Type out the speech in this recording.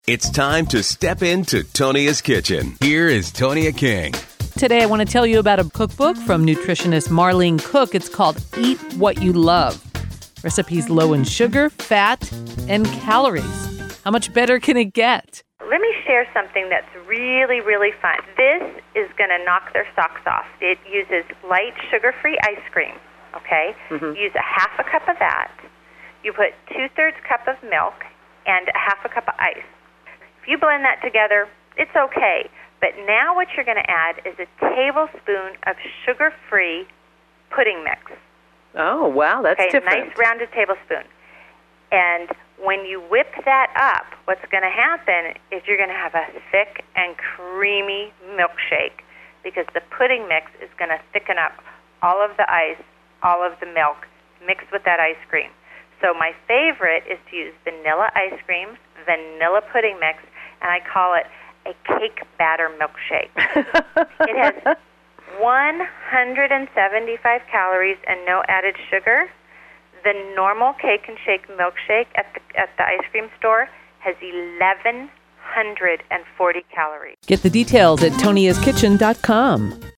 It's time to step into Tonia's kitchen. Here is Tonia King. Today I want to tell you about a cookbook from nutritionist Marlene Cook. It's called Eat What You Love. Recipes low in sugar, fat, and calories. How much better can it get? Let me share something that's really, really fun. This is going to knock their socks off. It uses light sugar-free ice cream, okay? Use a half a cup of that. You put 2/3 cup of milk and a half a cup of ice. If you blend that together, it's okay. But now what you're going to add is a tablespoon of sugar-free pudding mix. Oh, wow, that's different. Nice rounded tablespoon. And when you whip that up, what's going to happen is you're going to have a thick and creamy milkshake because the pudding mix is going to thicken up all of the ice, all of the milk mixed with that ice cream. So my favorite is to use vanilla ice cream, vanilla pudding mix, and I call it a cake batter milkshake. It has 175 calories and no added sugar. The normal cake and shake milkshake at the ice cream store has 1,140 calories. Get the details at toniaskitchen.com.